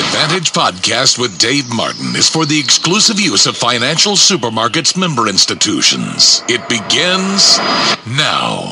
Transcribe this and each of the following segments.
Advantage Podcast with Dave Martin is for the exclusive use of Financial Supermarkets member institutions. It begins now.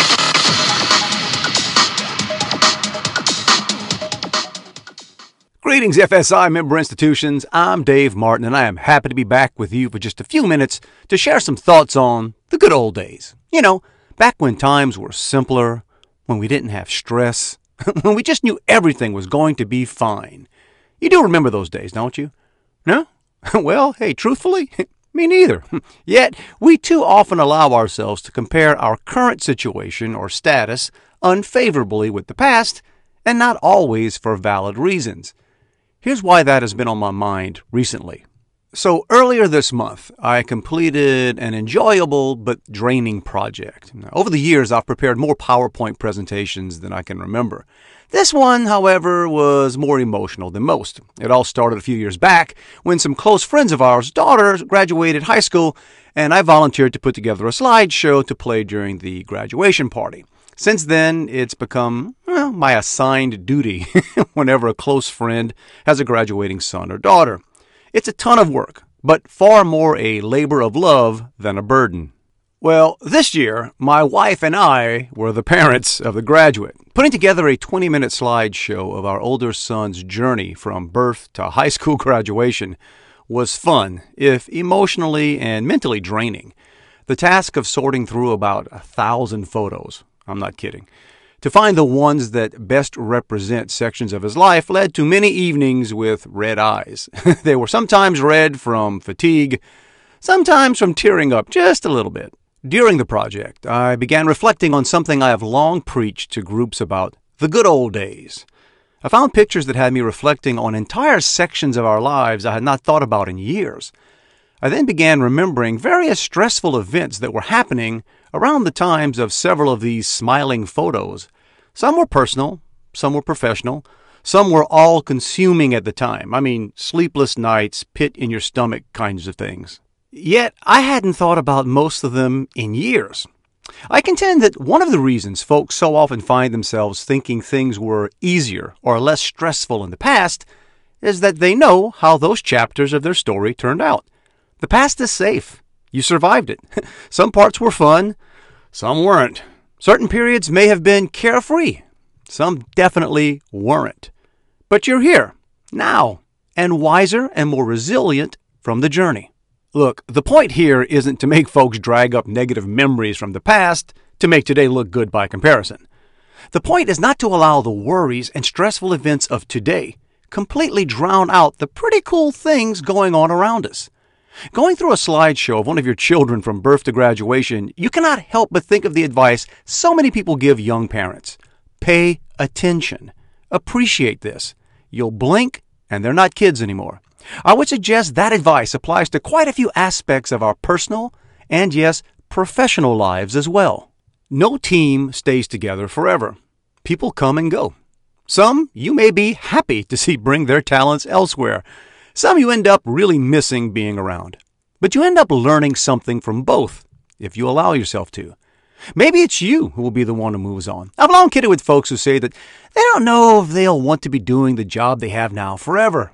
Greetings, FSI member institutions. I'm Dave Martin, and I am happy to be back with you for just a few minutes to share some thoughts on the good old days. You know, back when times were simpler, when we didn't have stress, when we just knew everything was going to be fine. You do remember those days, don't you? No? Well, hey, truthfully, me neither. Yet, we too often allow ourselves to compare our current situation or status unfavorably with the past, and not always for valid reasons. Here's why that has been on my mind recently. So earlier this month, I completed an enjoyable but draining project. Now, over the years, I've prepared more PowerPoint presentations than I can remember. This one, however, was more emotional than most. It all started a few years back when some close friends of ours' daughters graduated high school, and I volunteered to put together a slideshow to play during the graduation party. Since then, it's become, my assigned duty whenever a close friend has a graduating son or daughter. It's a ton of work, but far more a labor of love than a burden. Well, this year, my wife and I were the parents of the graduate. Putting together a 20-minute slideshow of our older son's journey from birth to high school graduation was fun, if emotionally and mentally draining. The task of sorting through about 1,000 photos, I'm not kidding, to find the ones that best represent sections of his life led to many evenings with red eyes. They were sometimes red from fatigue, sometimes from tearing up just a little bit. During the project, I began reflecting on something I have long preached to groups about, the good old days. I found pictures that had me reflecting on entire sections of our lives I had not thought about in years. I then began remembering various stressful events that were happening around the times of several of these smiling photos. Some were personal, some were professional, some were all-consuming at the time. I mean, sleepless nights, pit-in-your-stomach kinds of things. Yet, I hadn't thought about most of them in years. I contend that one of the reasons folks so often find themselves thinking things were easier or less stressful in the past is that they know how those chapters of their story turned out. The past is safe. You survived it. Some parts were fun, some weren't. Certain periods may have been carefree. Some definitely weren't. But you're here, now, and wiser and more resilient from the journey. Look, the point here isn't to make folks drag up negative memories from the past to make today look good by comparison. The point is not to allow the worries and stressful events of today completely drown out the pretty cool things going on around us. Going through a slideshow of one of your children from birth to graduation, you cannot help but think of the advice so many people give young parents. Pay attention. Appreciate this. You'll blink, and they're not kids anymore. I would suggest that advice applies to quite a few aspects of our personal and, yes, professional lives as well. No team stays together forever. People come and go. Some you may be happy to see bring their talents elsewhere. Some you end up really missing being around. But you end up learning something from both, if you allow yourself to. Maybe it's you who will be the one who moves on. I've long kidded with folks who say that they don't know if they'll want to be doing the job they have now forever.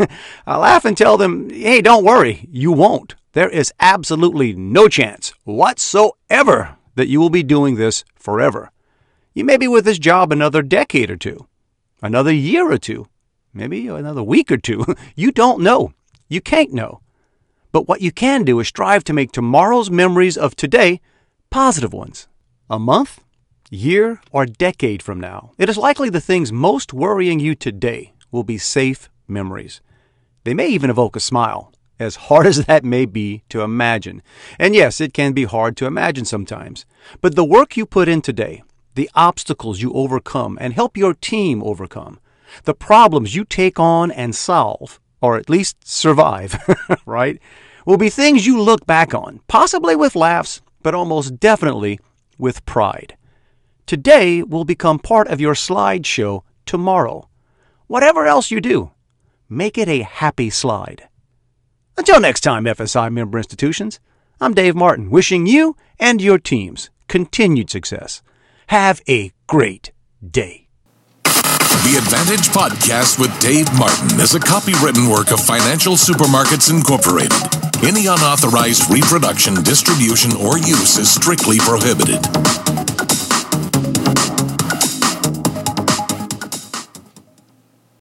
I laugh and tell them, hey, don't worry, you won't. There is absolutely no chance whatsoever that you will be doing this forever. You may be with this job another decade or two, another year or two, maybe another week or two. You don't know. You can't know. But what you can do is strive to make tomorrow's memories of today positive ones. A month, year, or decade from now, it is likely the things most worrying you today will be safe memories. They may even evoke a smile, as hard as that may be to imagine. And yes, it can be hard to imagine sometimes. But the work you put in today, the obstacles you overcome and help your team overcome, the problems you take on and solve, or at least survive, right, will be things you look back on, possibly with laughs, but almost definitely with pride. Today will become part of your slideshow tomorrow. Whatever else you do, make it a happy slide. Until next time, FSI member institutions, I'm Dave Martin, wishing you and your teams continued success. Have a great day. The Advantage Podcast with Dave Martin is a copywritten work of Financial Supermarkets Incorporated. Any unauthorized reproduction, distribution, or use is strictly prohibited.